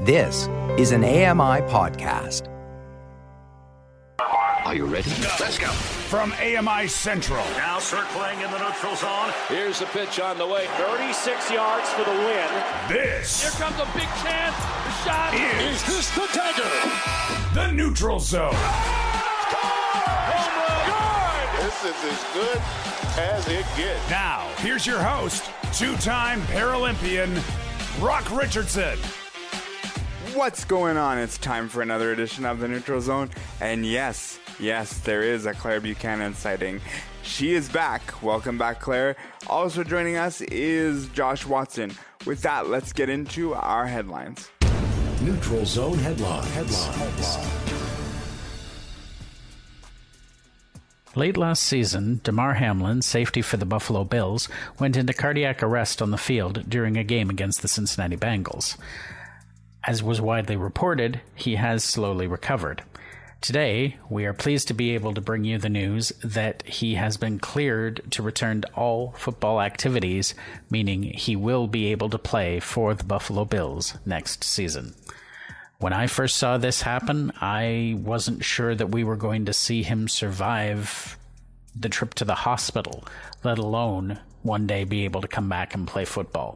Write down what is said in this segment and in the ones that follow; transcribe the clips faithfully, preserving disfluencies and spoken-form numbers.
This is an A M I podcast. Are you ready? Let's go. From A M I Central. Now circling in the neutral zone. Here's the pitch on the way. thirty-six yards for the win. This. Here comes a big chance. The shot. Is, is this the dagger? The neutral zone. Home run. Good. This is as good as it gets. Now, here's your host, two-time Paralympian, Brock Richardson. What's going on? It's time for another edition of the Neutral Zone. And yes, yes, there is a Claire Buchanan sighting. She is back. Welcome back, Claire. Also joining us is Josh Watson. With that, let's get into our headlines. Neutral Zone headline. Headline. headline. Late last season, Damar Hamlin, safety for the Buffalo Bills, went into cardiac arrest on the field during a game against the Cincinnati Bengals. As was widely reported, he has slowly recovered. Today, we are pleased to be able to bring you the news that he has been cleared to return to all football activities, meaning he will be able to play for the Buffalo Bills next season. When I first saw this happen, I wasn't sure that we were going to see him survive the trip to the hospital, let alone one day be able to come back and play football.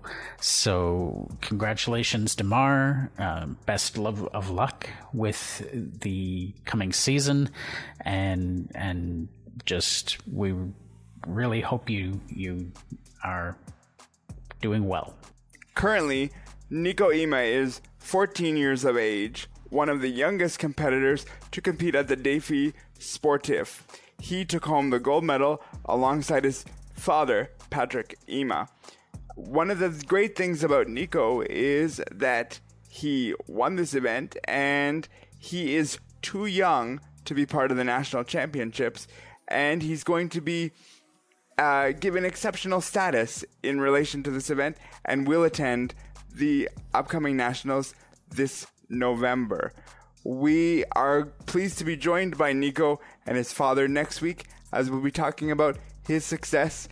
So congratulations, Damar. Uh, best of, of luck with the coming season, and and just we really hope you you are doing well. Currently, Nico Ima is fourteen years of age, one of the youngest competitors to compete at the Défi Sportif. He took home the gold medal alongside his father, Patrick Ima. One of the great things about Nico is that he won this event and he is too young to be part of the national championships, and he's going to be uh, given exceptional status in relation to this event and will attend the upcoming nationals this November. We are pleased to be joined by Nico and his father next week as we'll be talking about his success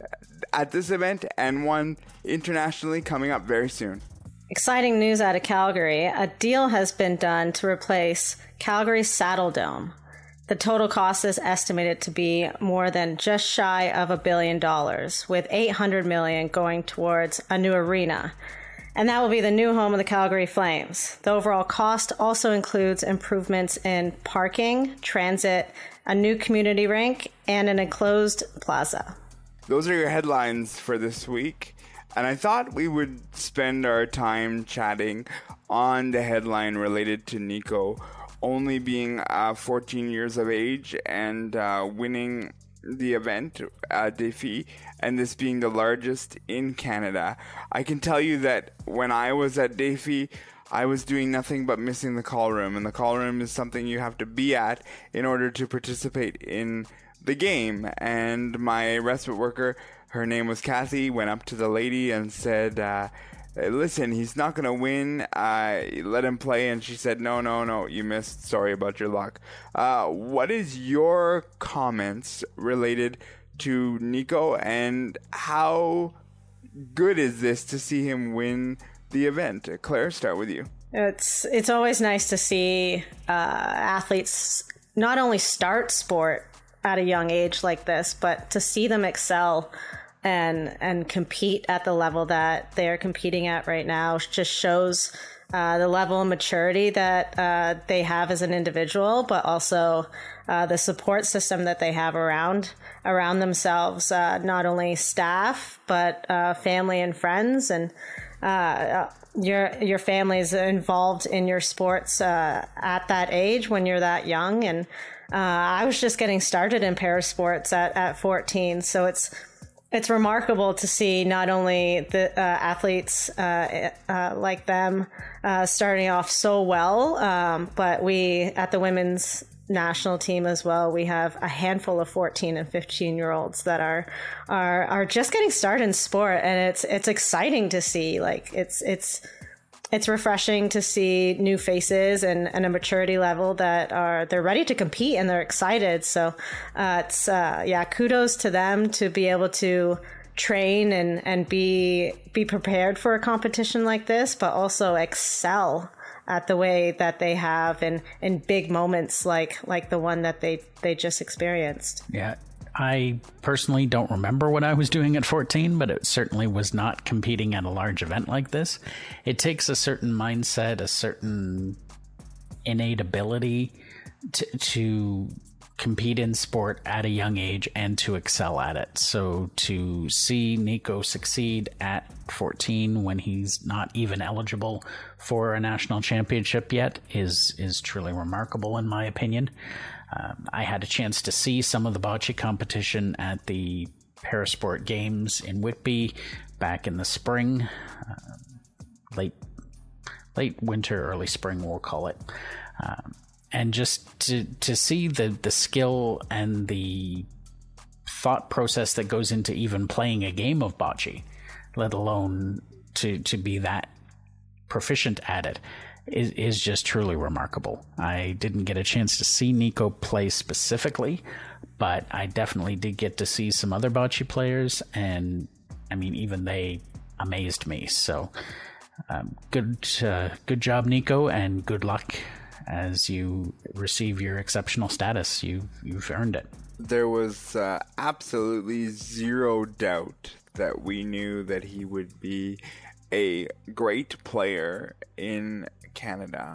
at this event and one internationally coming up very soon. Exciting news out of Calgary. A deal has been done to replace Calgary's Saddle Dome. The total cost is estimated to be more than just shy of a billion dollars, with eight hundred million dollars going towards a new arena. And that will be the new home of the Calgary Flames. The overall cost also includes improvements in parking, transit, a new community rink, and an enclosed plaza. Those are your headlines for this week. And I thought we would spend our time chatting on the headline related to Nico only being uh, fourteen years of age and uh, winning the event at Défi, and this being the largest in Canada. I can tell you that when I was at Défi, I was doing nothing but missing the call room, and the call room is something you have to be at in order to participate in the game. And my respite worker, her name was Kathy, went up to the lady and said, uh, listen, he's not going to win, uh, let him play. And she said, no, no, no, you missed, sorry about your luck. Uh, what is your comments related to Nico, and how good is this to see him win the event? Claire, start with you. It's it's always nice to see uh, athletes not only start sport at a young age like this, but to see them excel and and compete at the level that they're competing at right now just shows uh, the level of maturity that uh, they have as an individual, but also uh, the support system that they have around around themselves, uh, not only staff, but uh, family and friends. And uh, your your family is involved in your sports uh, at that age when you're that young. And uh, I was just getting started in parasports at, at fourteen. So it's It's remarkable to see not only the uh, athletes uh, uh, like them uh, starting off so well, um, but we at the women's national team as well, we have a handful of fourteen and fifteen year olds that are are are just getting started in sport, and it's it's exciting to see. Like it's it's it's refreshing to see new faces and, and a maturity level that are they're ready to compete and they're excited. So uh, it's uh, yeah, kudos to them to be able to train and, and be be prepared for a competition like this, but also excel at the way that they have in, in big moments like like the one that they, they just experienced. Yeah. I personally don't remember what I was doing at fourteen, but it certainly was not competing at a large event like this. It takes a certain mindset, a certain innate ability to, to compete in sport at a young age and to excel at it. So to see Nico succeed at fourteen when he's not even eligible for a national championship yet is is truly remarkable, in my opinion. Um, I had a chance to see some of the bocce competition at the Parasport Games in Whitby back in the spring, uh, late late winter, early spring, we'll call it. Um, and just to to see the, the skill and the thought process that goes into even playing a game of bocce, let alone to, to be that proficient at it, is, is just truly remarkable. I didn't get a chance to see Nico play specifically, but I definitely did get to see some other bocce players, and I mean, even they amazed me. So um, good, uh, good job, Nico, and good luck as you receive your exceptional status. You, you've earned it. There was uh, absolutely zero doubt that we knew that he would be a great player in Canada.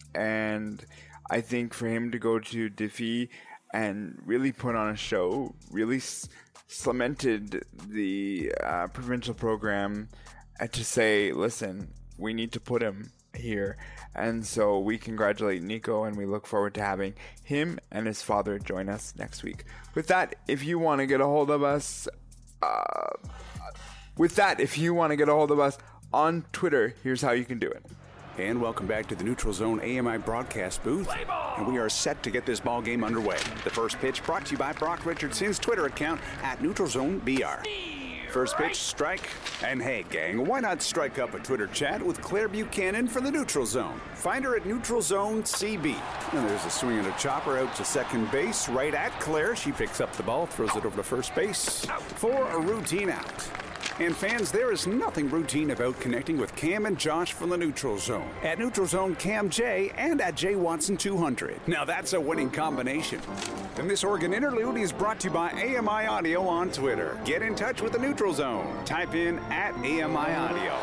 And I think for him to go to Défi and really put on a show, really s- cemented the uh, provincial program uh, to say, listen, we need to put him here. And so we congratulate Nico, and we look forward to having him and his father join us next week. With that, if you want to get a hold of us, uh, with that, if you want to get a hold of us on Twitter, here's how you can do it. And welcome back to the Neutral Zone A M I broadcast booth. And we are set to get this ball game underway. The first pitch brought to you by Brock Richardson's Twitter account at Neutral Zone B R. First pitch, strike. And hey, gang, why not strike up a Twitter chat with Claire Buchanan for the Neutral Zone? Find her at Neutral Zone C B. And there's a swing and a chopper out to second base, right at Claire. She picks up the ball, throws it over to first base for a routine out. And fans, there is nothing routine about connecting with Cam and Josh from the Neutral Zone. At Neutral Zone Cam J and at J Watson two hundred. Now that's a winning combination. And this Oregon Interlude is brought to you by A M I Audio on Twitter. Get in touch with the Neutral Zone. Type in at A M I Audio.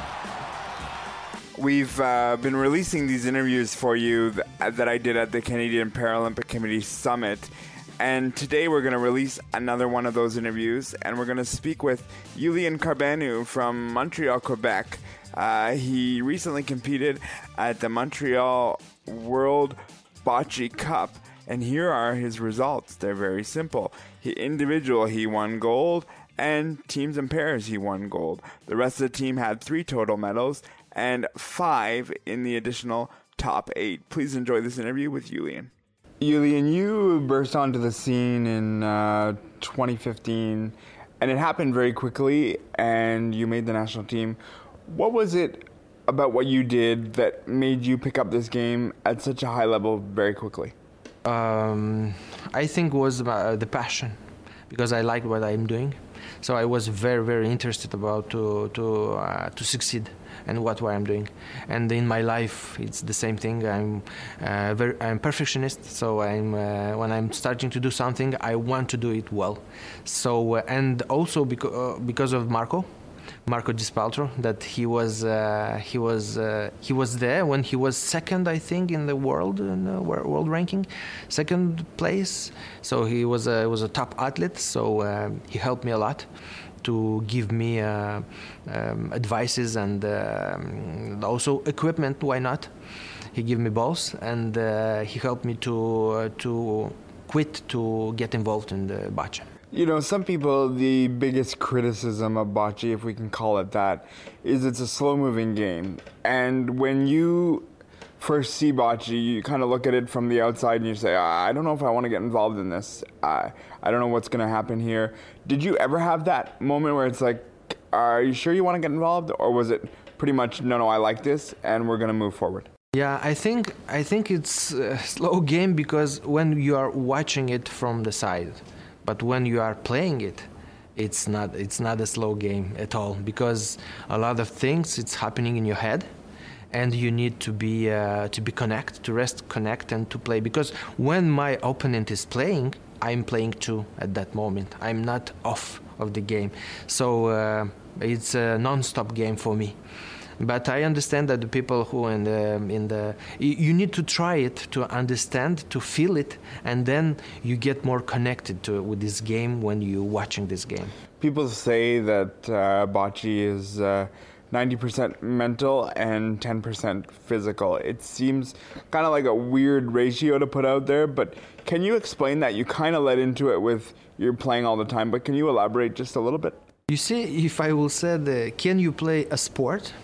We've uh, been releasing these interviews for you th- that I did at the Canadian Paralympic Committee Summit. And today we're going to release another one of those interviews, and we're going to speak with Yulian Carbanu from Montreal, Quebec. Uh, he recently competed at the Montreal World Bocce Cup, and here are his results. They're very simple. He, individual, he won gold, and teams and pairs, he won gold. The rest of the team had three total medals and five in the additional top eight. Please enjoy this interview with Yulian. Yulian, you burst onto the scene in uh, twenty fifteen, and it happened very quickly, and you made the national team. What was it about what you did that made you pick up this game at such a high level very quickly? Um, I think it was uh, the passion, because I liked what I'm doing. So I was very, very interested about to to uh, to succeed and what, what I'm doing. And in my life, it's the same thing. I'm uh, very I'm perfectionist. So I'm uh, when I'm starting to do something, I want to do it well. So uh, and also because uh, because of Marco. Marco Dispaltro, that he was uh, he was uh, he was there when he was second, I think, in the world in the world ranking, second place. So he was a was a top athlete. So uh, he helped me a lot to give me uh, um, advices and uh, also equipment. Why not? He gave me balls, and uh, he helped me to uh, to quit to get involved in the bocce. You know, some people, the biggest criticism of bocce, if we can call it that, is it's a slow-moving game. And when you first see bocce, you kind of look at it from the outside and you say, I don't know if I want to get involved in this. Uh, I don't know what's going to happen here. Did you ever have that moment where it's like, are you sure you want to get involved? Or was it pretty much, no, no, I like this, and we're going to move forward? Yeah, I think I think it's a slow game because when you are watching it from the side. But when you are playing it, it's not it's not a slow game at all, because a lot of things it's happening in your head, and you need to be uh, to be connect, to rest, connect, and to play. Because when my opponent is playing, I'm playing too at that moment. I'm not off of the game, so uh, it's a non-stop game for me. But I understand that the people who in the in the you need to try it to understand, to feel it, and then you get more connected to with this game when you're watching this game. People say that uh, bocce is uh, ninety percent mental and ten percent physical. It seems kind of like a weird ratio to put out there, but can you explain that? You kind of led into it with you're playing all the time, but can you elaborate just a little bit? You see, if I will say, the, can you play a sport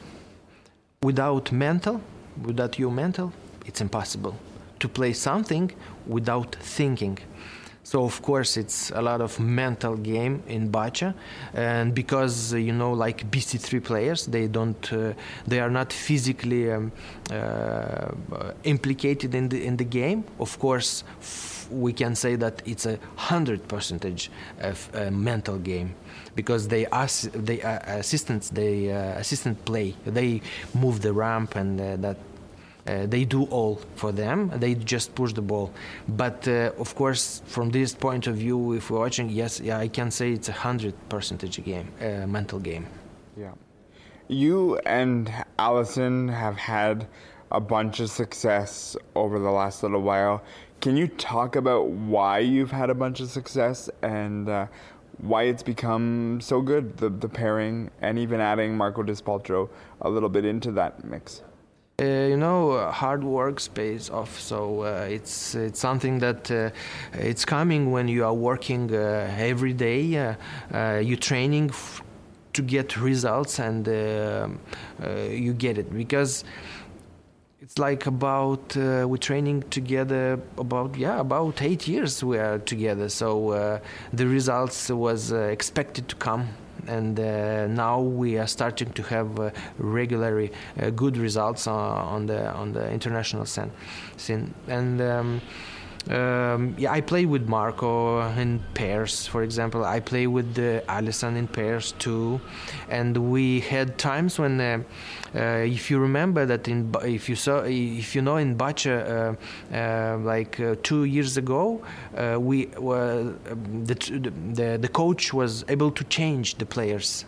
without mental, without your mental? It's impossible to play something without thinking. So of course it's a lot of mental game in bocce, and because uh, you know, like B C three players, they don't, uh, they are not physically um, uh, implicated in the in the game. Of course, f- we can say that it's a hundred percentage of a mental game, because they ass- they uh, assistants they uh, assistant play, they move the ramp and uh, that. Uh, they do all for them. They just push the ball. But uh, of course, from this point of view, if we're watching, yes, yeah, I can say it's a hundred percentage game, uh, mental game. Yeah. You and Alison have had a bunch of success over the last little while. Can you talk about why you've had a bunch of success and uh, why it's become so good, the, the pairing, and even adding Marco Despaltro a little bit into that mix? Uh, you know, uh, hard work pays off. So uh, it's it's something that uh, it's coming when you are working uh, every day. Uh, uh, you're training f- to get results, and uh, uh, you get it, because it's like about uh, we're training together about yeah about eight years we are together. So uh, the results was uh, expected to come. And uh, now we are starting to have uh, regularly uh, good results uh, on the on the international scene. And um, um, yeah, I play with Marco in pairs, for example. I play with uh, Alison in pairs too. And we had times when, uh, uh, if you remember that in if you saw if you know in bocce, uh, uh, like uh, two years ago, uh, we were um, the, the the coach was able to change the players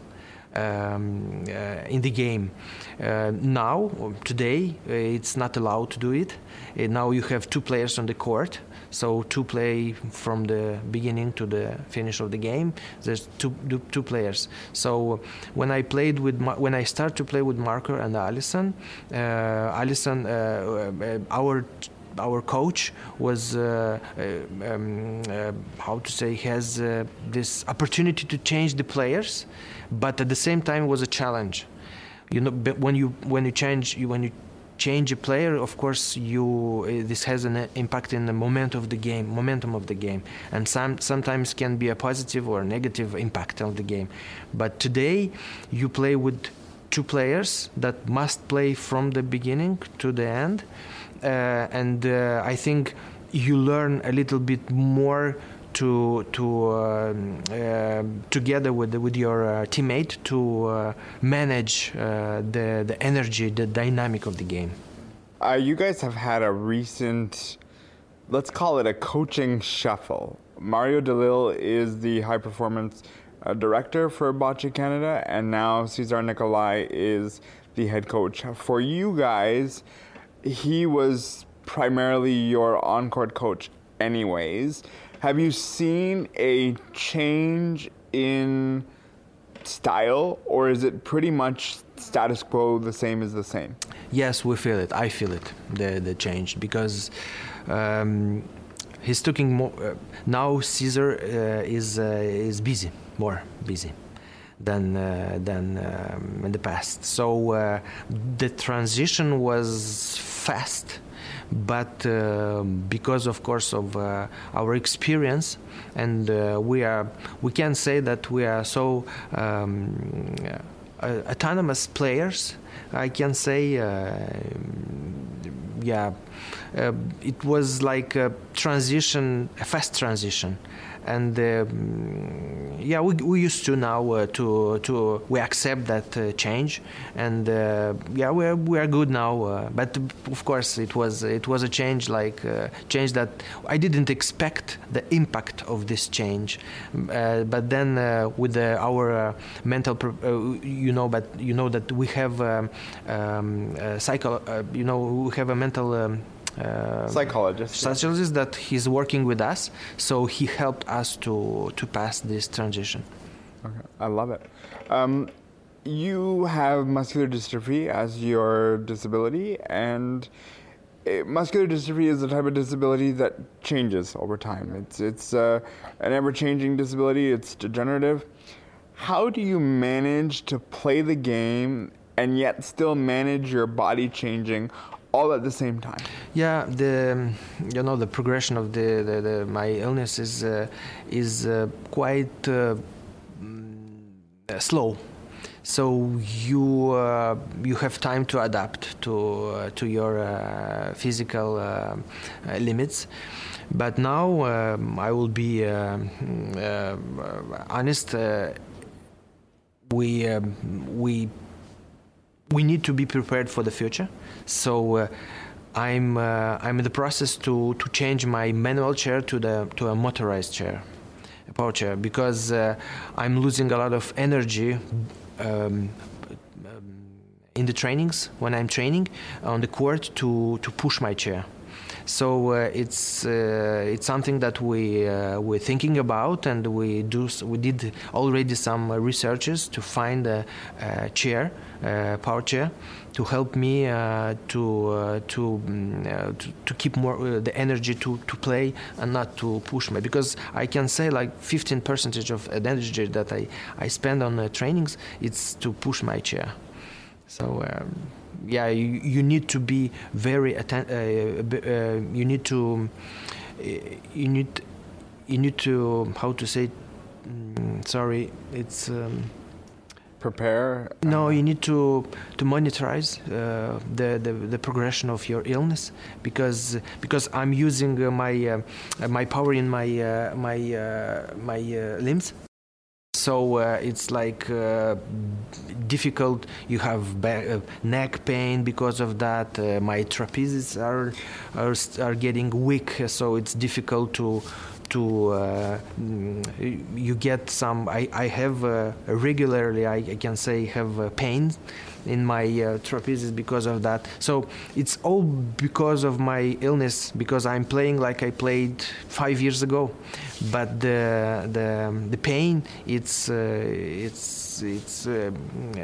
um, uh, in the game. Uh, now, today, uh, it's not allowed to do it. Uh, now you have two players on the court, so two play from the beginning to the finish of the game. There's two two players. So when I played with Mar- when I started to play with Marco and Alison, uh, Alison, uh, uh, our our coach was uh, uh, um, uh, how to say has uh, this opportunity to change the players, but at the same time was a challenge. You know, but when you when you change you when you change a player, of course you uh, this has an impact in the momentum of the game, momentum of the game, and some sometimes can be a positive or negative impact of the game. But today you play with two players that must play from the beginning to the end. Uh, and uh, I think you learn a little bit more to to uh, uh, together with with your uh, teammate to uh, manage uh, the the energy, the dynamic of the game. Uh, you guys have had a recent, let's call it a coaching shuffle. Mario DeLille is the high performance uh, director for Bocce Canada, and now Cesar Nicolai is the head coach. For you guys, he was primarily your on-court coach anyways. Have you seen a change in style, or is it pretty much status quo, the same as the same? Yes, we feel it. I feel it, the the change, because um, he's talking more uh, now. Cesar uh, is uh, is busy, more busy than uh, than um, in the past. So uh, the transition was fast, but uh, because of course of uh, our experience, and uh, we are we can say that we are so um, uh, autonomous players. I can say uh, yeah uh, it was like a transition, a fast transition, and um, yeah, we we used to now uh, to to we accept that uh, change, and uh, yeah, we are we are good now. Uh, but of course, it was it was a change like uh, change that I didn't expect the impact of this change. Uh, but then uh, with the, our uh, mental, pro- uh, you know, but you know that we have um, um, uh, psycho, uh, you know, we have a mental. Um, Uh, psychologist psychologist that he's working with us, so he helped us to to pass this transition. Okay, I love it. Um, you have muscular dystrophy as your disability, and it, muscular dystrophy is a type of disability that changes over time. It's it's uh, an ever-changing disability. It's degenerative. How do you manage to play the game and yet still manage your body changing all at the same time? Yeah, the you know the progression of the, the, the my illness is uh, is uh, quite uh, slow. So you uh, you have time to adapt to uh, to your uh, physical uh, uh, limits. But now um, I will be uh, uh, honest. Uh, we um, we. We need to be prepared for the future. So uh, I'm uh, I'm in the process to, to change my manual chair to the to a motorized chair, a power chair, because uh, I'm losing a lot of energy um, in the trainings when I'm training on the court to, to push my chair. So uh, it's uh, it's something that we uh, we're thinking about, and we do we did already some researches to find a, a chair, a power chair, to help me uh, to uh, to, um, uh, to to keep more uh, the energy to, to play and not to push me, because I can say like fifteen percent of energy that I I spend on uh, trainings, it's to push my chair. So. Um, Yeah, you, you need to be very atten- uh, uh, you need to uh, you need you need to how to say mm, sorry it's um, prepare no you need to to monitorize uh, the, the the progression of your illness, because because I'm using uh, my uh, my power in my uh, my uh, my uh, limbs. So uh, it's like uh, difficult. You have back, uh, neck pain because of that. Uh, my trapezes are, are are getting weak, so it's difficult to to. Uh, you get some. I I have uh, regularly. I, I can say have uh, pain in my uh, trapezes because of that. So it's all because of my illness, because I'm playing like I played five years ago, but the the the pain it's uh, it's it's uh,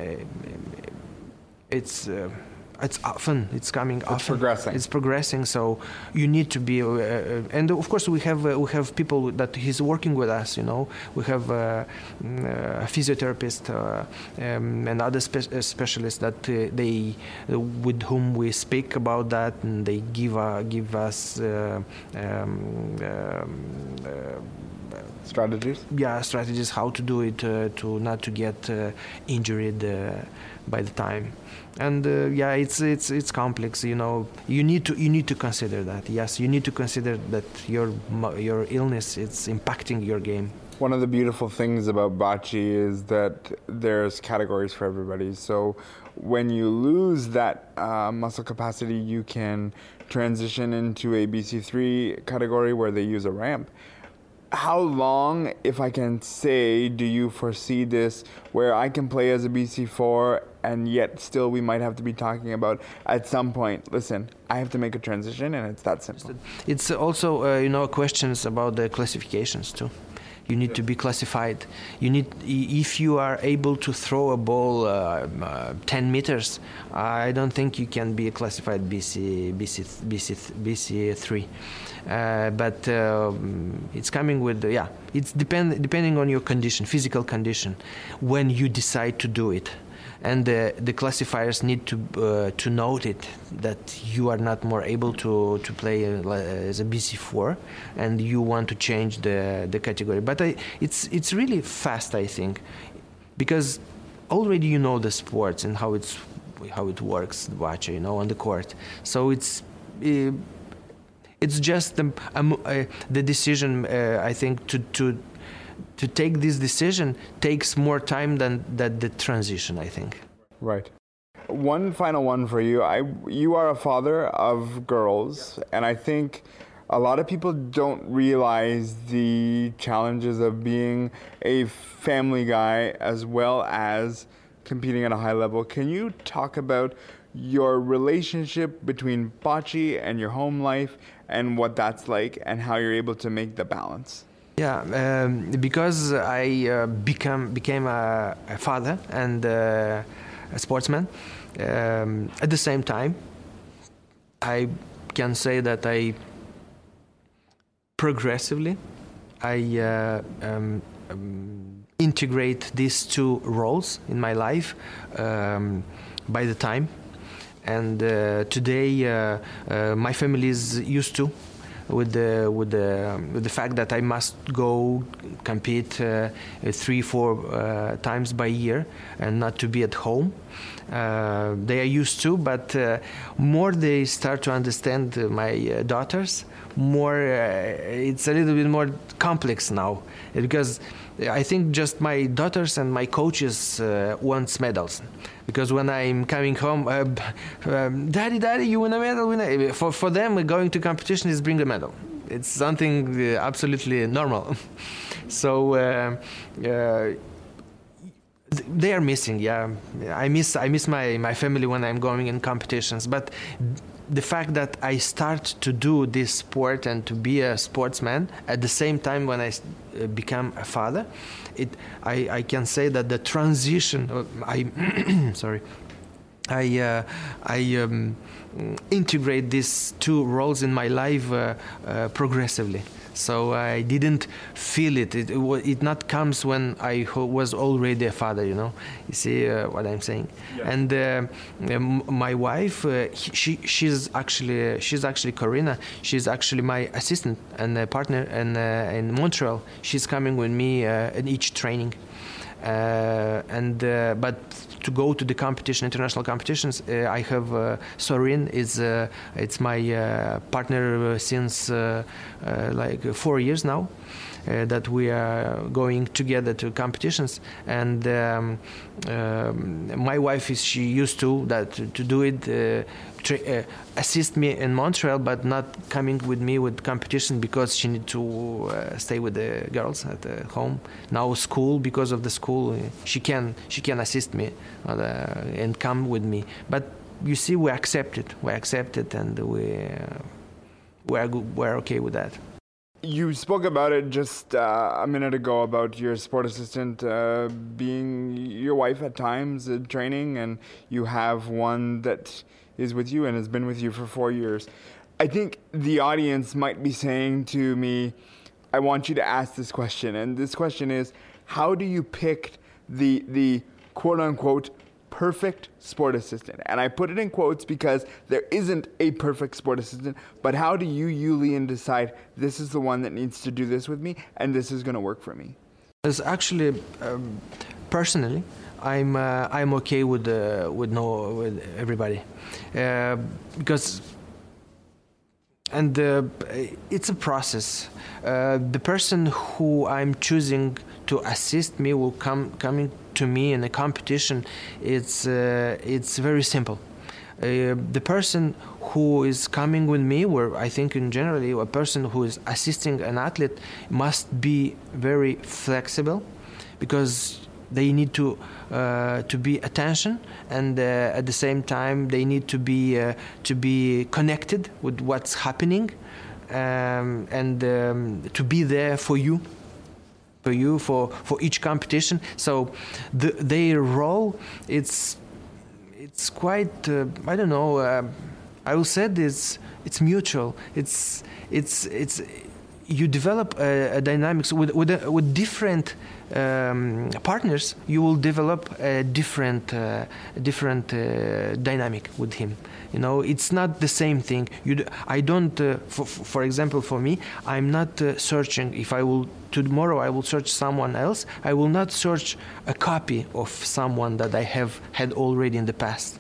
it's uh, it's often it's coming it's often progressing it's progressing so you need to be uh, and of course we have uh, we have people that he's working with us, you know. We have uh, a physiotherapist uh, um, and other spe- uh, specialists that uh, they uh, with whom we speak about that, and they give uh, give us uh, um, uh, strategies yeah strategies how to do it uh, to not to get uh, injured uh, by the time. And uh, yeah, it's it's it's complex, you know. You need to you need to consider that. Yes, you need to consider that your your illness it's impacting your game. One of the beautiful things about bocce is that there's categories for everybody. So when you lose that uh, muscle capacity, you can transition into a B C three category where they use a ramp. How long, if I can say, do you foresee this where I can play as a B C four and yet still we might have to be talking about at some point, listen, I have to make a transition, and it's that simple? It's also, uh, you know, questions about the classifications too. You need to be classified. You need, if you are able to throw a ball uh, uh, ten meters, I don't think you can be classified B C, B C, B C, B C three. Uh, but uh, it's coming with, uh, yeah, it's depend depending on your condition, physical condition, when you decide to do it. And uh, the classifiers need to uh, to note it, that you are not more able to to play uh, as a B C four, and you want to change the the category. But I, it's it's really fast, I think, because already you know the sports and how it's how it works, the bocce, you know, on the court. So it's uh, It's just the, um, uh, the decision. Uh, I think to to to take this decision takes more time than that the transition, I think. Right. One final one for you. I you are a father of girls, and I think a lot of people don't realize the challenges of being a family guy as well as competing at a high level. Can you talk about your relationship between bocce and your home life and what that's like and how you're able to make the balance? Yeah, um, because I uh, become became a, a father and uh, a sportsman. Um, at the same time, I can say that I progressively I uh, um, um, integrate these two roles in my life um, by the time. And uh, today, uh, uh, my family is used to with the with the with the fact that I must go compete uh, three, four uh, times by year and not to be at home. Uh, they are used to, but uh, more they start to understand uh, my uh, daughters, more uh, it's a little bit more complex now, because I think just my daughters and my coaches uh, want medals. Because when I'm coming home, uh, um, daddy, daddy, you win a medal. Win a... For for them, going to competition is bring a medal. It's something uh, absolutely normal. So uh, uh, they are missing. Yeah, I miss I miss my my family when I'm going in competitions. But the fact that I start to do this sport and to be a sportsman at the same time when I uh, become a father, it I, I can say that the transition uh, I sorry I uh, I um, integrate these two roles in my life uh, uh, progressively. So I didn't feel it. It, it, it not comes when I ho- was already a father, you know. You see uh, what I'm saying? Yeah. And uh, um, my wife, uh, she she's actually she's actually Corina. She's actually my assistant and uh, partner in uh, in Montreal. She's coming with me uh, in each training. Uh, and uh, but to go to the competition, international competitions, uh, I have uh, Sorin is uh, it's my uh, partner since uh, uh, like four years now. Uh, that we are going together to competitions, and um, um, my wife is she used to that to, to do it, uh, tra- uh, assist me in Montreal, but not coming with me with competition because she need to uh, stay with the girls at the home. Now school, because of the school, uh, she can she can assist me uh, and come with me. But you see, we accept it. We accept it, and we uh, we're we're okay with that. You spoke about it just uh, a minute ago about your sport assistant uh, being your wife at times at training, and you have one that is with you and has been with you for four years. I think the audience might be saying to me, I want you to ask this question, and this question is, how do you pick the the quote-unquote perfect sport assistant? And I put it in quotes because there isn't a perfect sport assistant, but how do you, Yulian, decide this is the one that needs to do this with me and this is going to work for me? It's actually, um, personally, I'm uh, I'm okay with uh, with no with everybody, uh, because and uh, it's a process. Uh, the person who I'm choosing to assist me will come coming to me in a competition. It's uh, it's very simple. Uh, the person who is coming with me, where I think in generally a person who is assisting an athlete must be very flexible, because they need to uh, to be attention, and uh, at the same time they need to be uh, to be connected with what's happening, um, and um, to be there for you. For you for, for each competition. So the, their role, it's it's quite uh, I don't know. Uh, I will say this. It's mutual. It's it's it's you develop a, a dynamics with with a, with different um, partners. You will develop a different uh, different uh, dynamic with him. You know, it's not the same thing. You, d- I don't. Uh, for, for example, for me, I'm not uh, searching. If I will tomorrow, I will search someone else. I will not search a copy of someone that I have had already in the past.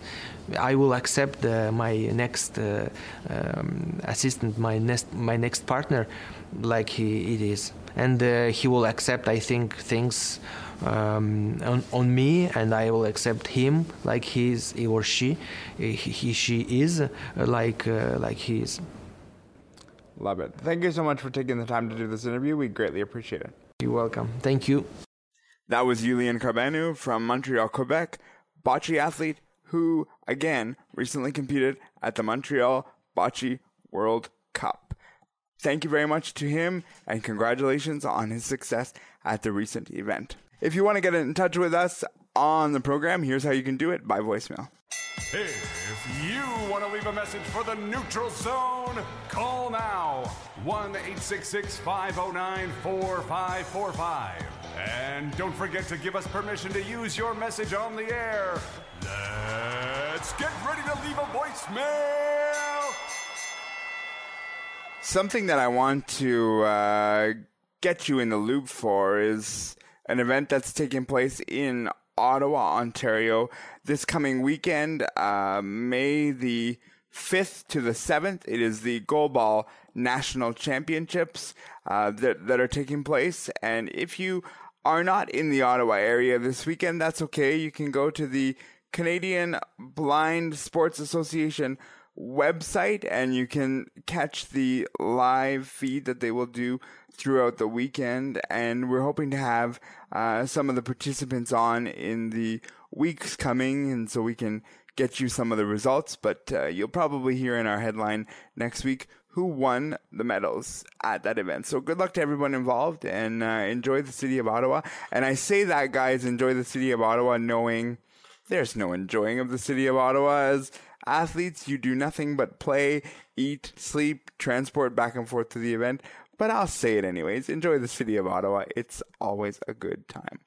I will accept uh, my next uh, um, assistant, my next my next partner, like he it is, and uh, he will accept, I think, things um, on, on me, and I will accept him like he is, he or she, he, he she is, uh, like uh, like he is. Love it. Thank you so much for taking the time to do this interview. We greatly appreciate it. You're welcome. Thank you. That was Julien Carbanu from Montreal, Quebec, bocce athlete who, again, recently competed at the Montreal Bocce World Cup. Thank you very much to him, and congratulations on his success at the recent event. If you want to get in touch with us on the program, here's how you can do it by voicemail. If you want to leave a message for the Neutral Zone, call now. one eight six six, five oh nine, four five four five. And don't forget to give us permission to use your message on the air. Let's get ready to leave a voicemail. Something that I want to uh, get you in the loop for is an event that's taking place in Ottawa, Ontario, this coming weekend, uh, May the fifth to the seventh. It is the Goalball National Championships uh, that, that are taking place. And if you are not in the Ottawa area this weekend, that's okay. You can go to the Canadian Blind Sports Association website and you can catch the live feed that they will do throughout the weekend. And we're hoping to have uh, some of the participants on in the weeks coming, and so we can get you some of the results. But uh, you'll probably hear in our headline next week who won the medals at that event. So good luck to everyone involved, and uh, enjoy the city of Ottawa. And I say that, guys, enjoy the city of Ottawa, knowing there's no enjoying of the city of Ottawa. As athletes, you do nothing but play, eat, sleep, transport back and forth to the event. But I'll say it anyways. Enjoy the city of Ottawa. It's always a good time.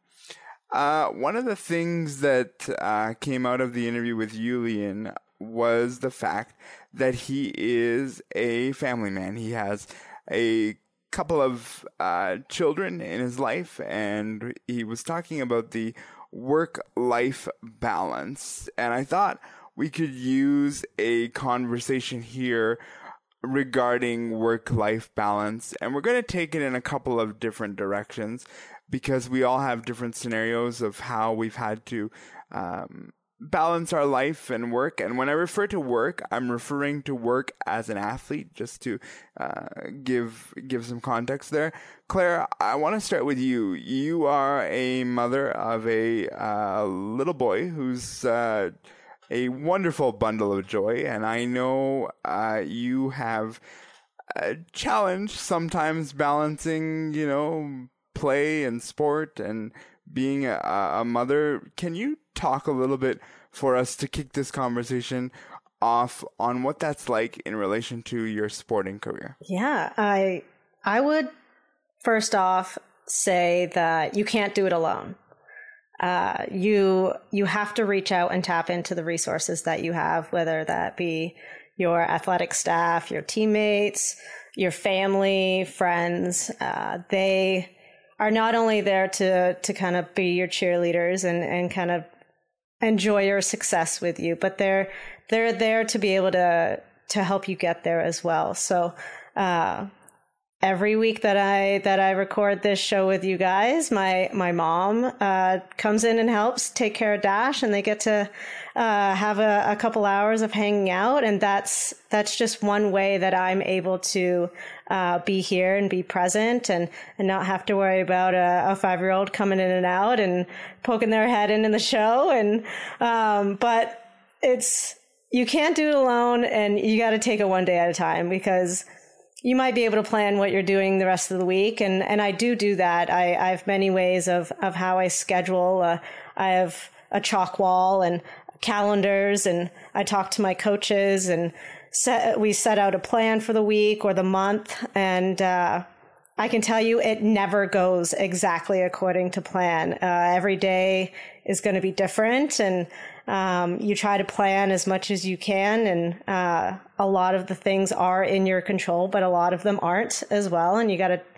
Uh, one of the things that uh, came out of the interview with Julien was the fact that he is a family man. He has a couple of uh, children in his life, and he was talking about the work-life balance. And I thought we could use a conversation here regarding work-life balance, and we're going to take it in a couple of different directions because we all have different scenarios of how we've had to um, balance our life and work. And when I refer to work, I'm referring to work as an athlete, just to uh, give give some context there. Claire, I want to start with you. You are a mother of a uh, little boy who's uh, a wonderful bundle of joy, and I know uh, you have a challenge sometimes balancing, you know, play and sport and being a, a mother. Can you talk a little bit for us to kick this conversation off on what that's like in relation to your sporting career? Yeah, I I would first off say that you can't do it alone. Uh, you you have to reach out and tap into the resources that you have, whether that be your athletic staff, your teammates, your family, friends. Uh, they are not only there to to kind of be your cheerleaders and, and kind of enjoy your success with you, but they're they're there to be able to to help you get there as well. So uh, every week that I that I record this show with you guys, my my mom uh, comes in and helps take care of Dash, and they get to uh, have a, a couple hours of hanging out, and that's that's just one way that I'm able to uh, be here and be present, and and not have to worry about a, a five year old coming in and out and poking their head into the show. And um, but it's you can't do it alone, and you got to take it one day at a time, because you might be able to plan what you're doing the rest of the week. And, and I do do that. I, I have many ways of, of how I schedule. Uh, I have a chalk wall and calendars, and I talk to my coaches, and set, we set out a plan for the week or the month. And, uh, I can tell you it never goes exactly according to plan. Uh, every day is going to be different, and um, you try to plan as much as you can. And uh, a lot of the things are in your control, but a lot of them aren't as well. And you got to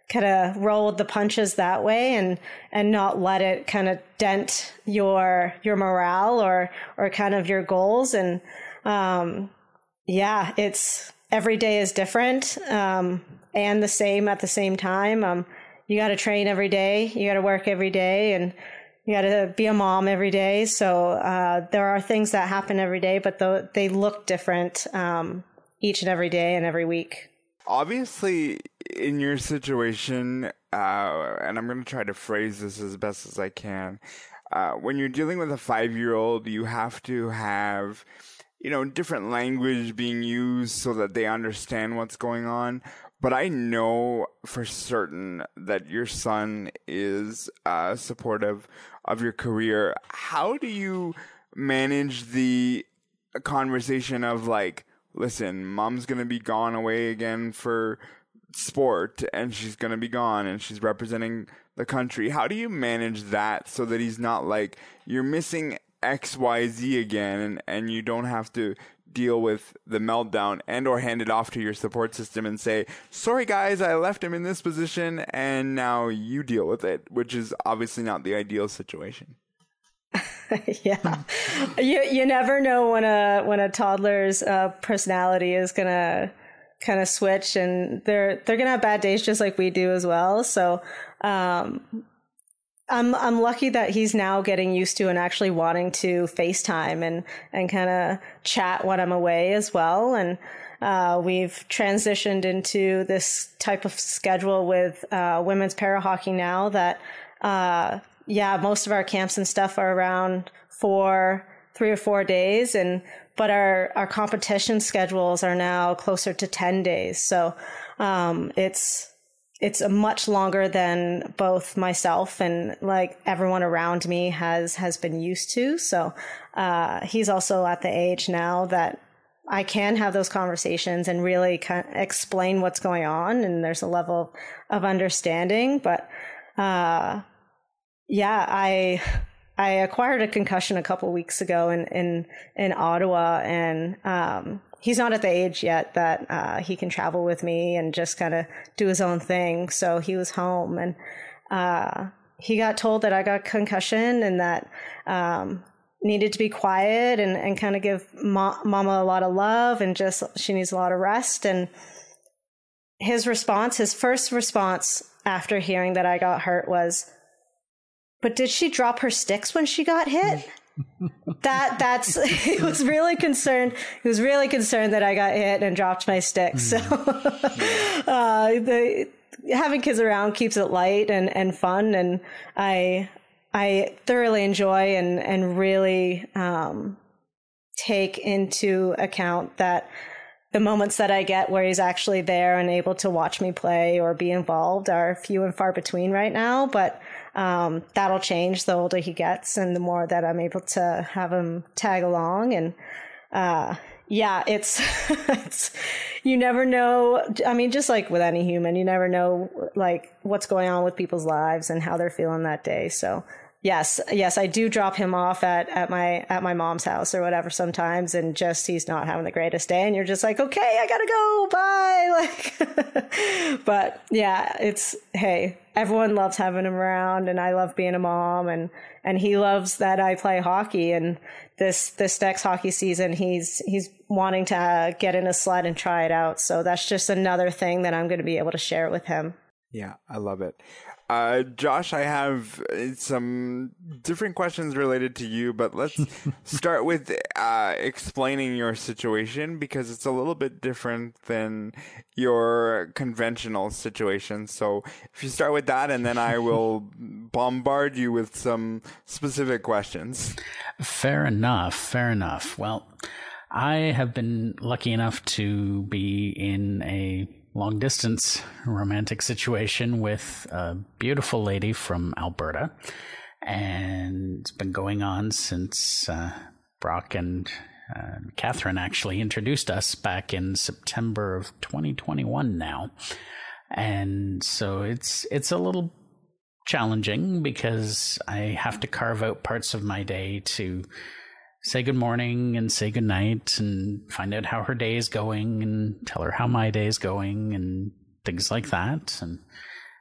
kind of roll with the punches that way and, and not let it kind of dent your, your morale or, or kind of your goals. And, um, yeah, it's every day is different, um, and the same at the same time. Um, you got to train every day, you got to work every day, and you got to be a mom every day. So, uh, there are things that happen every day, but th- they look different, um, each and every day and every week. Obviously, in your situation, uh, and I'm going to try to phrase this as best as I can, uh, when you're dealing with a five-year-old, you have to have, you know, different language being used so that they understand what's going on. But I know for certain that your son is uh, supportive of your career. How do you manage the conversation of like, listen, mom's going to be gone away again for sport and she's going to be gone and she's representing the country. How do you manage that so that he's not like, you're missing X Y Z again and, and you don't have to deal with the meltdown and or hand it off to your support system and say, sorry guys, I left him in this position and now you deal with it, which is obviously not the ideal situation. Yeah, you you never know when a when a toddler's uh, personality is gonna kind of switch, and they're they're gonna have bad days just like we do as well. So um, I'm I'm lucky that he's now getting used to and actually wanting to FaceTime and and kind of chat when I'm away as well. And uh, we've transitioned into this type of schedule with uh, women's para hockey now that. Uh, Yeah, most of our camps and stuff are around four, three or four days, and but our, our competition schedules are now closer to ten days. So um, it's it's a much longer than both myself and like everyone around me has has been used to. So uh, he's also at the age now that I can have those conversations and really kind of explain what's going on, and there's a level of understanding, but. Uh, Yeah, I I acquired a concussion a couple weeks ago in in, in Ottawa, and um, he's not at the age yet that uh, he can travel with me and just kind of do his own thing. So he was home, and uh, he got told that I got concussion and that um, needed to be quiet and, and kind of give ma- mama a lot of love and just she needs a lot of rest. And his response, his first response after hearing that I got hurt was, but did she drop her sticks when she got hit? that that's he was really concerned. He was really concerned that I got hit and dropped my sticks. So uh, the having kids around keeps it light and, and fun, and I I thoroughly enjoy and and really um, take into account that the moments that I get where he's actually there and able to watch me play or be involved are few and far between right now, but um, that'll change the older he gets and the more that I'm able to have him tag along. And uh, yeah, it's, it's, you never know. I mean, just like with any human, you never know like what's going on with people's lives and how they're feeling that day. So Yes, yes, I do drop him off at, at my at my mom's house or whatever sometimes, and just he's not having the greatest day, and you're just like, okay, I gotta go, bye. Like, but yeah, it's hey, everyone loves having him around, and I love being a mom, and and he loves that I play hockey, and this this next hockey season, he's he's wanting to uh, get in a sled and try it out, so that's just another thing that I'm going to be able to share with him. Yeah, I love it. Uh, Josh, I have some different questions related to you, but let's start with uh, explaining your situation, because it's a little bit different than your conventional situation. So if you start with that, and then I will bombard you with some specific questions. Fair enough. Fair enough. Well, I have been lucky enough to be in a long distance romantic situation with a beautiful lady from Alberta, and it's been going on since uh, Brock and uh, Catherine actually introduced us back in September of twenty twenty-one now. And so it's it's a little challenging because I have to carve out parts of my day to say good morning and say good night and find out how her day is going and tell her how my day is going and things like that. And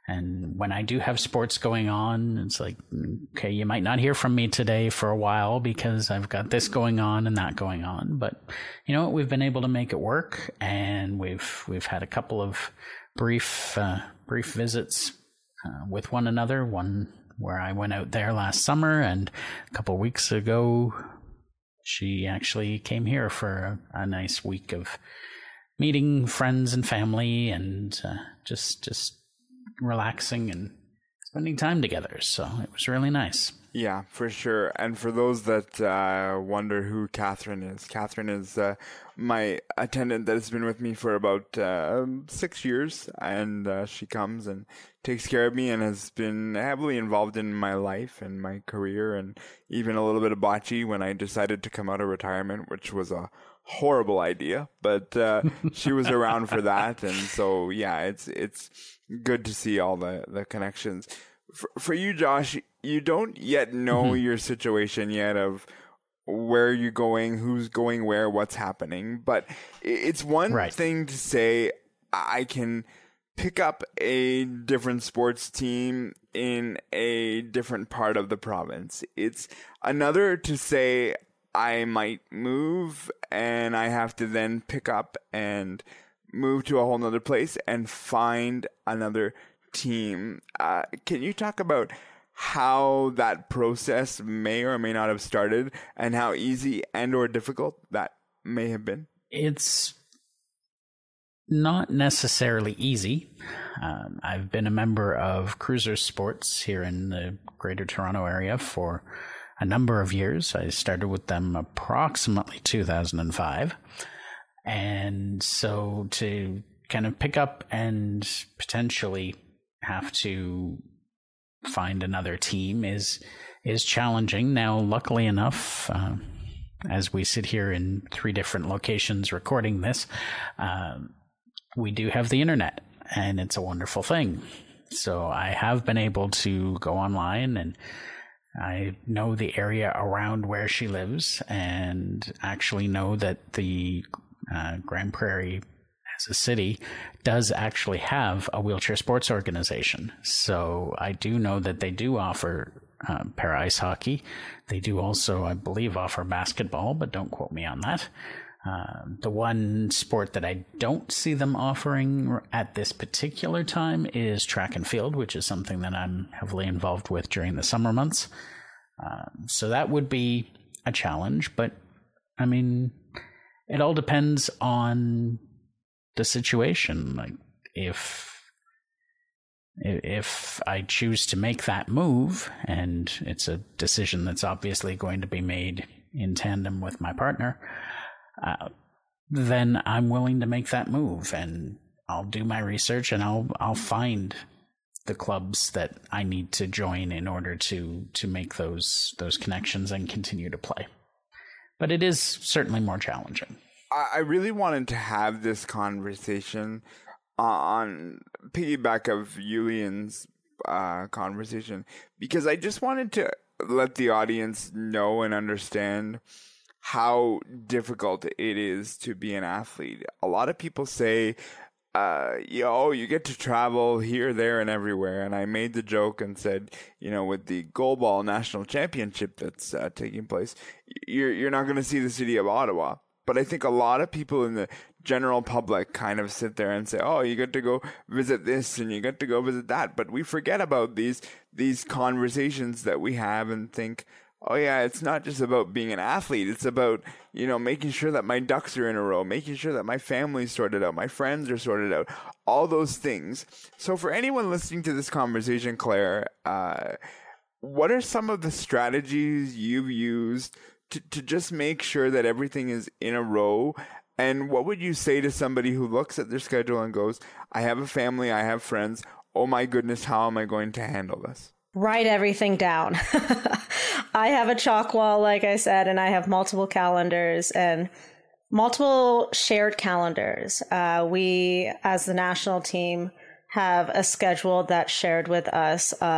And when I do have sports going on, it's like, okay, you might not hear from me today for a while because I've got this going on and that going on. But you know what? We've been able to make it work, and we've we've had a couple of brief uh, brief visits uh, with one another. One where I went out there last summer, and a couple of weeks ago, she actually came here for a, a nice week of meeting friends and family, and uh, just just. relaxing and spending time together. So it was really nice. Yeah, for sure. And for those that uh, wonder who Catherine is, Catherine is uh, my attendant that has been with me for about uh, six years. And uh, she comes and takes care of me and has been heavily involved in my life and my career, and even a little bit of bocce when I decided to come out of retirement, which was a horrible idea. But uh, she was around for that. And so, yeah, it's it's good to see all the, the connections. For, for you, Josh, you don't yet know mm-hmm. your situation yet of where you're going, who's going where, what's happening. But it's one right. thing to say, I can pick up a different sports team in a different part of the province. It's another to say, I might move and I have to then pick up and move to a whole nother place and find another team. Uh, can you talk about how that process may or may not have started, and how easy and or difficult that may have been? It's not necessarily easy. Um, I've been a member of Cruiser Sports here in the Greater Toronto area for a number of years. I started with them approximately two thousand five. And so to kind of pick up and potentially have to find another team is is challenging. Now, luckily enough, uh, as we sit here in three different locations recording this, uh, we do have the internet, and it's a wonderful thing. So I have been able to go online, and I know the area around where she lives, and actually know that the uh, Grand Prairie as a city does actually have a wheelchair sports organization. So I do know that they do offer uh, para ice hockey. They do also, I believe, offer basketball, but don't quote me on that. Uh, the one sport that I don't see them offering at this particular time is track and field, which is something that I'm heavily involved with during the summer months. Uh, so that would be a challenge, but I mean, it all depends on the situation. Like if if I choose to make that move, and it's a decision that's obviously going to be made in tandem with my partner, Uh, then I'm willing to make that move, and I'll do my research, and I'll I'll find the clubs that I need to join in order to to make those those connections and continue to play. But it is certainly more challenging. I really wanted to have this conversation on piggyback of Julian's uh, conversation, because I just wanted to let the audience know and understand how difficult it is to be an athlete. A lot of people say, uh, yo, you get to travel here, there, and everywhere. And I made the joke and said, you know, with the goalball national championship that's uh, taking place, you're, you're not going to see the city of Ottawa. But I think a lot of people in the general public kind of sit there and say, oh, you get to go visit this and you get to go visit that. But we forget about these, these conversations that we have and think, oh yeah, it's not just about being an athlete. It's about, you know, making sure that my ducks are in a row, making sure that my family's sorted out, my friends are sorted out, all those things. So for anyone listening to this conversation, Claire, uh, what are some of the strategies you've used to, to just make sure that everything is in a row? And what would you say to somebody who looks at their schedule and goes, I have a family, I have friends, oh my goodness, how am I going to handle this? Write everything down. I have a chalk wall, like I said, and I have multiple calendars and multiple shared calendars. Uh, we, as the national team, have a schedule that's shared with us of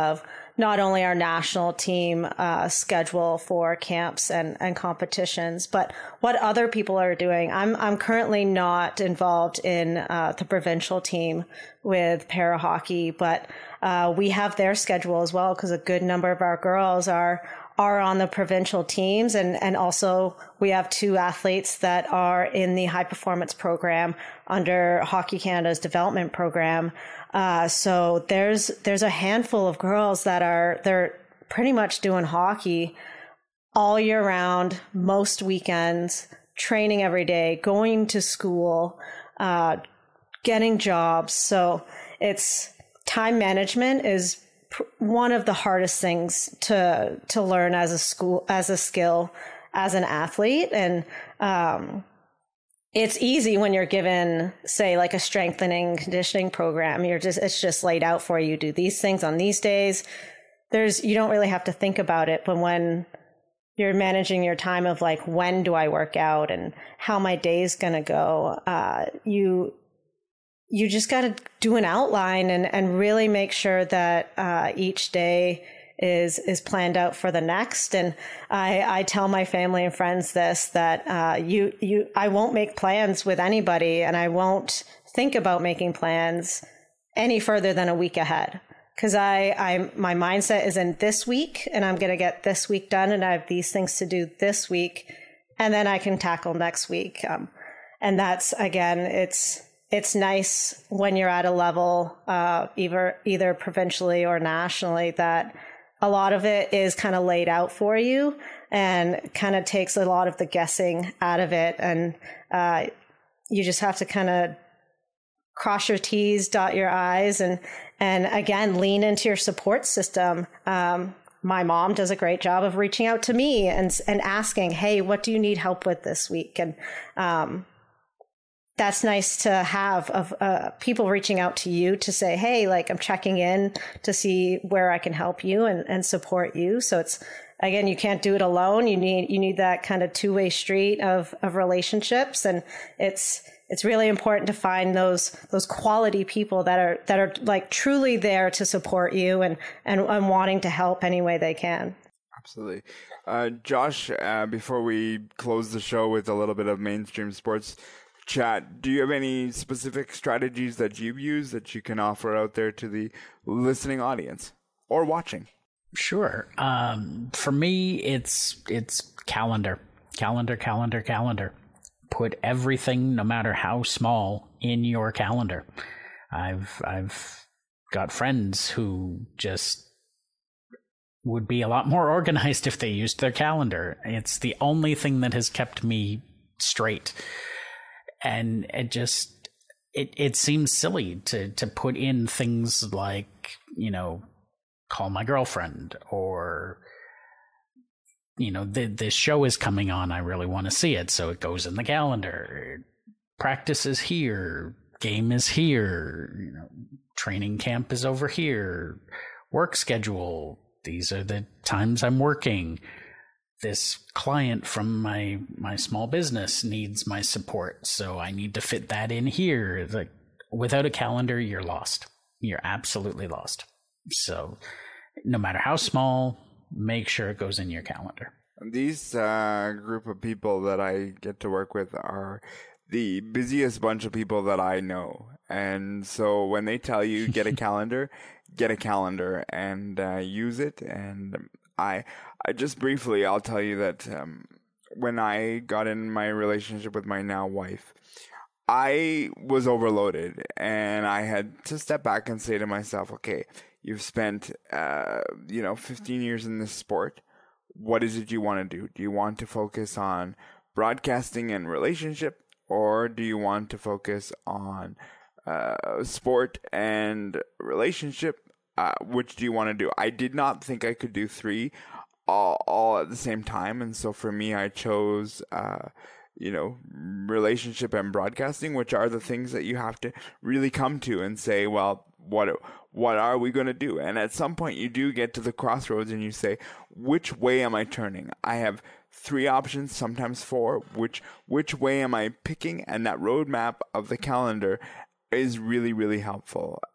not only our national team uh, schedule for camps and, and competitions, but what other people are doing. I'm I'm currently not involved in uh, the provincial team with para hockey, but uh, we have their schedule as well, because a good number of our girls are are on the provincial teams, and and also we have two athletes that are in the high performance program under Hockey Canada's development program. Uh, so there's there's a handful of girls that are they're pretty much doing hockey all year round, most weekends, training every day, going to school, uh, getting jobs. So it's time management is pr- one of the hardest things to to learn as a school as a skill as an athlete, and um, it's easy when you're given, say, like a strengthening conditioning program. You're just, it's just laid out for you. Do these things on these days. There's, you don't really have to think about it. But when you're managing your time of like, when do I work out and how my day's going to go, uh, you, you just got to do an outline and, and really make sure that uh, each day is is planned out for the next. And I, I tell my family and friends this, that uh, you you I won't make plans with anybody, and I won't think about making plans any further than a week ahead, because I I my mindset is in this week, and I'm gonna get this week done, and I have these things to do this week, and then I can tackle next week. Um, and that's, again, it's it's nice when you're at a level uh, either either provincially or nationally that a lot of it is kind of laid out for you and kind of takes a lot of the guessing out of it. And uh, you just have to kind of cross your T's, dot your I's, and, and again, lean into your support system. Um, my mom does a great job of reaching out to me and, and asking, hey, what do you need help with this week? And um, that's nice to have, of uh, people reaching out to you to say, hey, like, I'm checking in to see where I can help you and, and support you. So it's, again, you can't do it alone. You need, you need that kind of two-way street of, of relationships. And it's, it's really important to find those, those quality people that are, that are like truly there to support you and, and, and wanting to help any way they can. Absolutely. Uh, Josh, uh, before we close the show with a little bit of mainstream sports chat, do you have any specific strategies that you've used that you can offer out there to the listening audience or watching? Sure. Um, for me, it's it's calendar, calendar, calendar, calendar. Put everything, no matter how small, in your calendar. I've I've got friends who just would be a lot more organized if they used their calendar. It's the only thing that has kept me straight. And it just, it, it seems silly to, to put in things like, you know, call my girlfriend, or, you know, the, this show is coming on, I really want to see it, so it goes in the calendar. Practice is here, game is here, you know, training camp is over here, work schedule, these are the times I'm working. This client from my, my small business needs my support, so I need to fit that in here. Like, without a calendar, you're lost. You're absolutely lost. So no matter how small, make sure it goes in your calendar. These uh, group of people that I get to work with are the busiest bunch of people that I know. And so when they tell you get a calendar, get a calendar and uh, use it. And I, I just briefly, I'll tell you that um, when I got in my relationship with my now wife, I was overloaded, and I had to step back and say to myself, okay, you've spent, uh, you know, fifteen years in this sport. What is it you want to do? Do you want to focus on broadcasting and relationship, or do you want to focus on uh, sport and relationship? Uh, which do you want to do? I did not think I could do three all, all at the same time. And so for me, I chose, uh, you know, relationship and broadcasting, which are the things that you have to really come to and say, well, what, what are we going to do? And at some point you do get to the crossroads and you say, which way am I turning? I have three options, sometimes four. Which, which way am I picking? And that roadmap of the calendar is really, really helpful.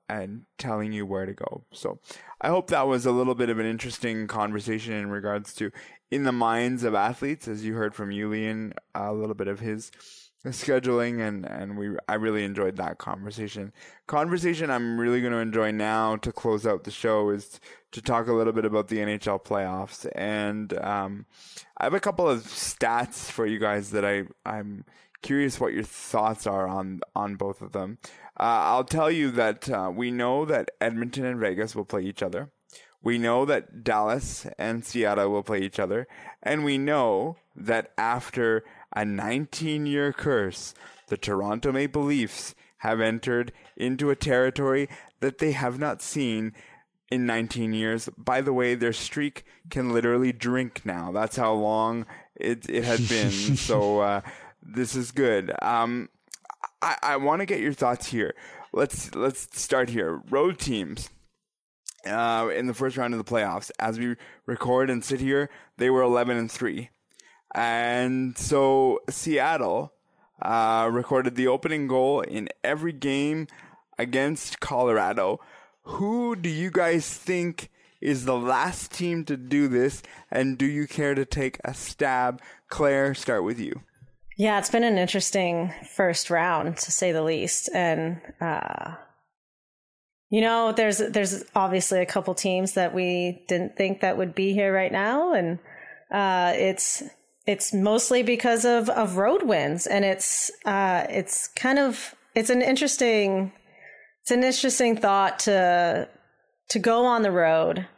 and telling you where to go. So I hope that was a little bit of an interesting conversation in regards to in the minds of athletes, as you heard from Julian, a little bit of his scheduling, and, and we I really enjoyed that conversation. Conversation I'm really going to enjoy now to close out the show is to talk a little bit about the N H L playoffs. And um, I have a couple of stats for you guys that I, I'm curious what your thoughts are on, on both of them. Uh, I'll tell you that uh, we know that Edmonton and Vegas will play each other. We know that Dallas and Seattle will play each other. And we know that after a nineteen-year curse, the Toronto Maple Leafs have entered into a territory that they have not seen in nineteen years. By the way, their streak can literally drink now. That's how long it, it had been. So uh, this is good. Um, I, I want to get your thoughts here. Let's let's start here. Road teams. Uh, in the first round of the playoffs, as we record and sit here, they were eleven and three. And so Seattle uh, recorded the opening goal in every game against Colorado. Who do you guys think is the last team to do this? And do you care to take a stab? Claire, start with you. Yeah, it's been an interesting first round, to say the least. And, uh, you know, there's there's obviously a couple teams that we didn't think that would be here right now. And uh, it's... It's mostly because of, of road wins, and it's uh, it's kind of it's an interesting it's an interesting thought to to go on the road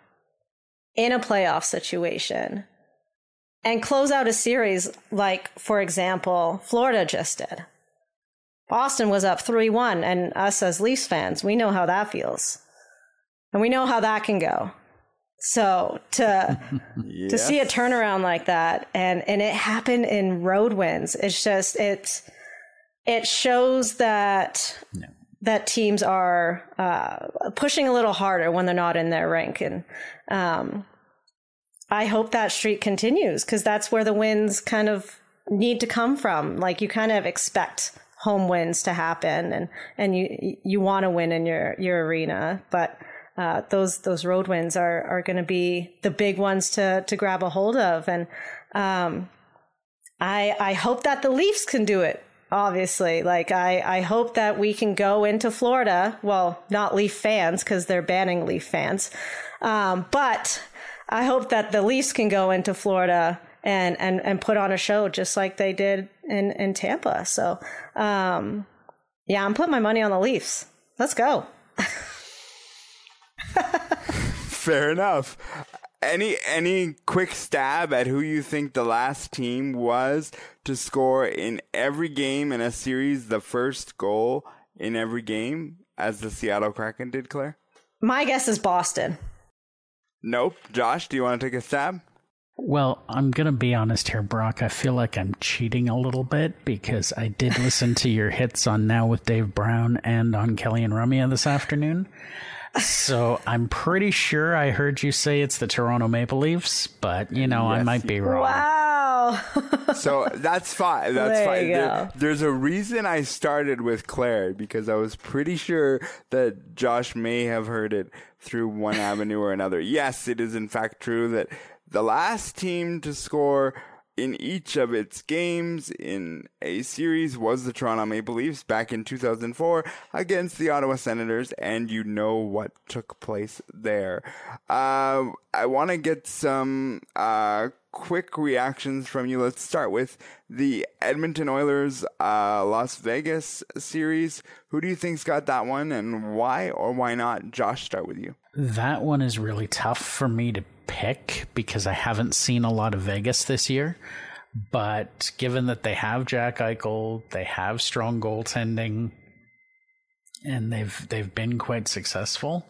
in a playoff situation and close out a series like, for example, Florida just did. Boston was up three one, and us as Leafs fans, we know how that feels, and we know how that can go. So to yes. to see a turnaround like that, and, and it happened in road wins, it's just it's it shows that no. that teams are uh, pushing a little harder when they're not in their rink, and um, I hope that streak continues, because that's where the wins kind of need to come from. Like, you kind of expect home wins to happen, and and you you want to win in your your arena, but. Uh, those those road wins are are going to be the big ones to to grab a hold of, and um, I I hope that the Leafs can do it. Obviously, like I I hope that we can go into Florida. Well, not Leaf fans, because they're banning Leaf fans, um, but I hope that the Leafs can go into Florida and and and put on a show just like they did in in Tampa. So um, yeah, I'm putting my money on the Leafs. Let's go. Fair enough. Any any quick stab at who you think the last team was to score in every game in a series, the first goal in every game, as the Seattle Kraken did, Claire? My guess is Boston. Nope. Josh, do you want to take a stab? Well, I'm going to be honest here, Brock. I feel like I'm cheating a little bit, because I did listen to your hits on Now with Dave Brown and on Kelly and Rumia this afternoon. So I'm pretty sure I heard you say it's the Toronto Maple Leafs, but, you know, yes, I might be wrong. Wow. So that's fine. That's there fine. You there, go. There's a reason I started with Claire, because I was pretty sure that Josh may have heard it through one avenue or another. Yes, it is in fact true that the last team to score in each of its games in a series was the Toronto Maple Leafs back in two thousand four against the Ottawa Senators, and you know what took place there. Uh, I want to get some uh, quick reactions from you. Let's start with the Edmonton Oilers uh, Las Vegas series. Who do you think's got that one, and why or why not? Josh, start with you. That one is really tough for me to pick, because I haven't seen a lot of Vegas this year. But given that they have Jack Eichel, they have strong goaltending, and they've they've been quite successful,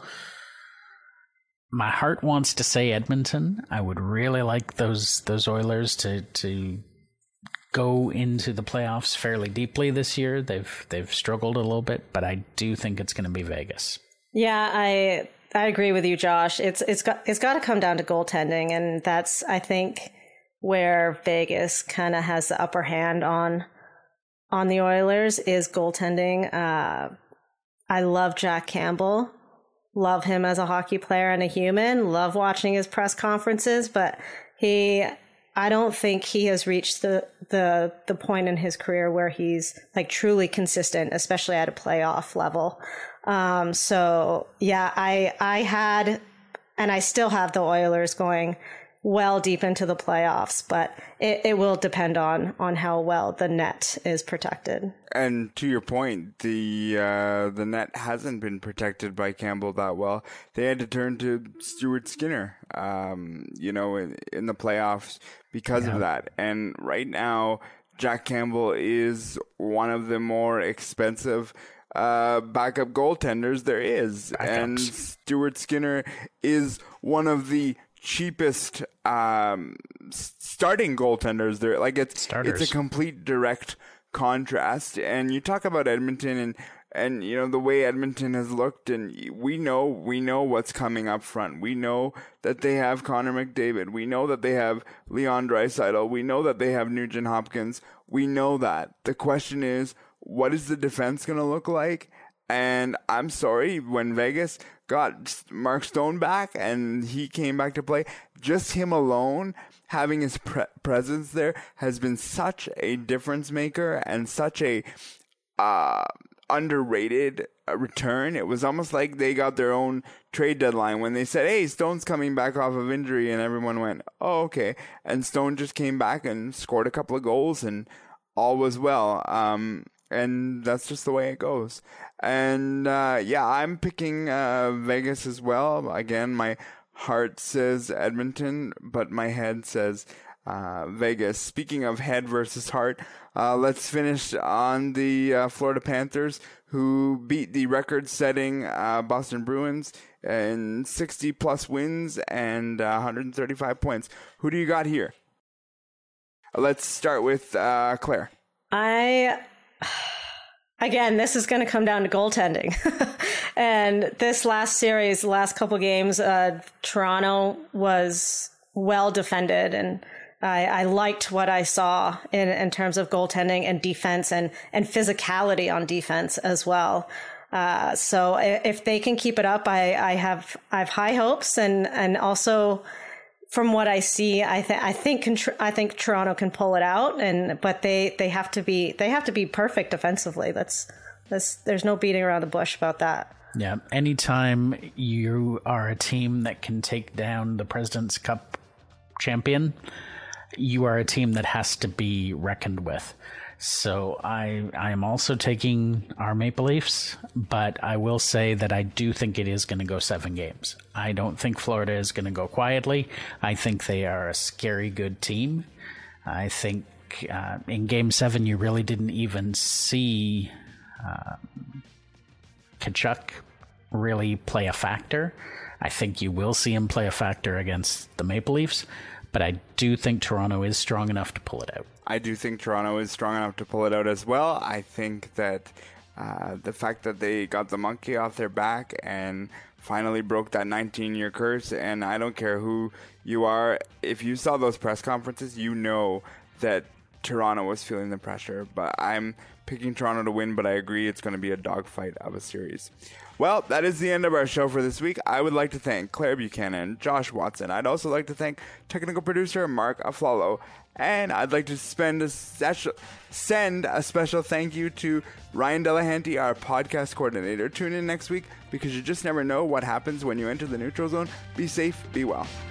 my heart wants to say Edmonton. I would really like those those Oilers to to go into the playoffs fairly deeply this year. They've they've struggled a little bit, but I do think it's going to be Vegas. Yeah, I I agree with you, Josh. It's it's got it's got to come down to goaltending, and that's, I think, where Vegas kind of has the upper hand on on the Oilers is goaltending. Uh, I love Jack Campbell. Love him as a hockey player and a human. Love watching his press conferences, but he, I don't think he has reached the, the, the point in his career where he's like truly consistent, especially at a playoff level. Um, so yeah, I, I had, and I still have the Oilers going well deep into the playoffs, but it, it will depend on on how well the net is protected. And to your point, the uh, the net hasn't been protected by Campbell that well. They had to turn to Stuart Skinner, um, you know, in, in the playoffs because yeah. of that. And right now, Jack Campbell is one of the more expensive uh, backup goaltenders there is. Backups. And Stuart Skinner is one of the cheapest um, starting goaltenders there. Like it's Starters. It's a complete direct contrast. And you talk about Edmonton and and you know the way Edmonton has looked, and we know we know what's coming up front. We know that they have Connor McDavid. We know that they have Leon Draisaitl. We know that they have Nugent Hopkins. We know that. The question is, what is the defense going to look like? And I'm sorry, when Vegas got Mark Stone back and he came back to play, just him alone, having his pre- presence there has been such a difference maker and such a uh, underrated return. It was almost like they got their own trade deadline when they said, hey, Stone's coming back off of injury, and everyone went, oh, okay. And Stone just came back and scored a couple of goals and all was well. Um, and that's just the way it goes. And, uh, yeah, I'm picking, uh, Vegas as well. Again, my heart says Edmonton, but my head says, uh, Vegas. Speaking of head versus heart, uh, let's finish on the, uh, Florida Panthers, who beat the record-setting, uh, Boston Bruins in sixty plus wins and, uh, one hundred thirty-five points. Who do you got here? Let's start with, uh, Claire. I... Again, this is going to come down to goaltending. And this last series, the last couple games, uh, Toronto was well defended. And I, I liked what I saw in, in terms of goaltending and defense and, and physicality on defense as well. Uh, so if they can keep it up, I, I have I have high hopes. And, and also, from what I see, I think I think I think Toronto can pull it out, and but they, they have to be they have to be perfect defensively. That's that's there's no beating around the bush about that. Yeah, anytime you are a team that can take down the President's Cup champion, you are a team that has to be reckoned with. So I I am also taking our Maple Leafs, but I will say that I do think it is going to go seven games. I don't think Florida is going to go quietly. I think they are a scary good team. I think uh, in Game seven you really didn't even see uh, Tkachuk really play a factor. I think you will see him play a factor against the Maple Leafs, but I do think Toronto is strong enough to pull it out. I do think Toronto is strong enough to pull it out as well. I think that uh, the fact that they got the monkey off their back and finally broke that nineteen-year curse, and I don't care who you are, if you saw those press conferences, you know that Toronto was feeling the pressure. But I'm picking Toronto to win, but I agree it's going to be a dogfight of a series. Well, that is the end of our show for this week. I would like to thank Claire Buchanan, Josh Watson. I'd also like to thank technical producer Mark Aflalo. And I'd like to spend a special, send a special thank you to Ryan Delahanty, our podcast coordinator. Tune in next week because you just never know what happens when you enter the neutral zone. Be safe, be well.